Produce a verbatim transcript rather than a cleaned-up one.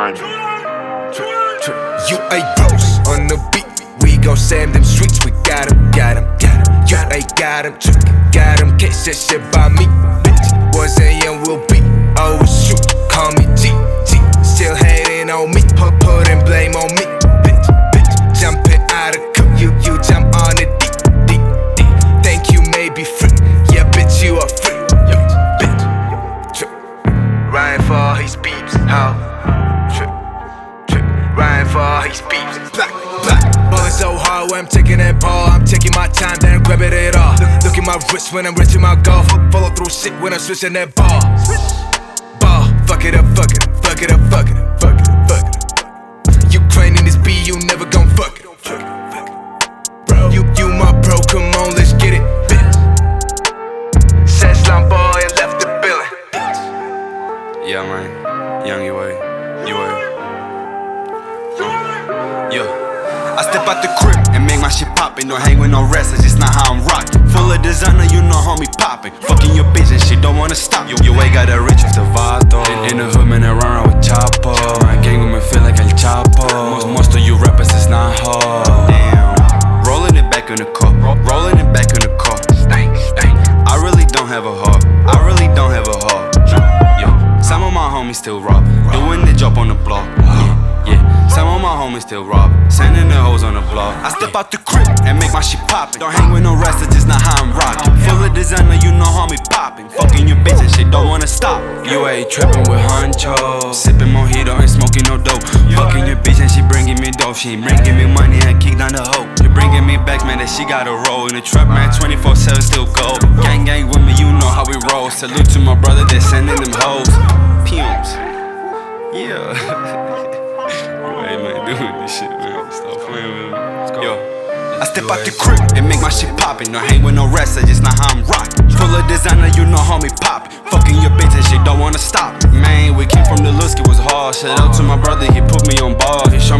mind you. You a Rose on the beat. We gon' slam them streets. We got 'em, got 'em, got 'em. You ain't got 'em, got 'em. Can't say shit by me, bitch. Boys and young will be. Oh shoot, call me G, G. Still hating on me, put putting blame on me, bitch, bitch. Jumping out of cook, you you jump on it deep, deep, deep. Think you may be free, yeah, bitch, you are free, yo, bitch. Trip, Ryan for his beeps, how? Trip, trip, Ryan for his beeps, black, black. Ballin' so hard when I'm taking that ball, I'm taking my time, then I'm grabbing it all. Look at my wrist when I'm reaching my goal. Follow through shit when I'm switching that ball. Ball, fuck it up, fuck it up, fuck it up, fuck it up, fuck it up, fuck it up. You training this B, you never gon' fuck it. Fuck it, fuck it. Bro, you you my bro, come on, let's get it, bitch. Said slum boy and left the building. Yeah, man, young you way, you way. Yeah. I step out the crib and make my shit poppin'. Don't hang with no rest, that's just not how I'm rockin'. Full of designer, you know homie poppin'. Fucking your bitch and shit, don't wanna stop. You, you ain't got that rich off the vato. In, in the hood, man, I run around with Chapo. My gang with me feel like El Chapo. Most, most of you rappers is not hard. Damn. Rollin' it back in the car, rollin' it back in the car. Stank, stank. I really don't have a heart, I really don't have a heart. Yo, some of my homies still rob, doing the job on the block. Yeah, yeah. Some of my homies still rob, sending the hoes on the block. I step out the crib and make my shit poppin'. Don't hang with no rest, that's just not how I'm rockin'. Full of designer, you know homie poppin'. Fucking your bitch and shit, don't wanna stop. You ain't trippin' with honcho, sippin' mojito, ain't smoking no dope. Fucking your bitch and she bringing me dope. She ain't bringing me money and kick down the hoe. You bringing me back, man, that she got a roll. In the trap, man, twenty-four seven still go. Gang gang with me, you know how we roll. Salute to my brother, they sending them hoes. Fumes, yeah. Hey man, doing this shit, man. Stop playing with me. Let's go. Yo, I step out the crib and make my shit poppin'. Don't hang with no rest, that's just not how I'm rockin'. Full of designer, you know homie poppin'. Fucking your bitch and shit, don't wanna stop. Man, we came from the Lusky, was hard. Shout out to my brother, he put me on bars.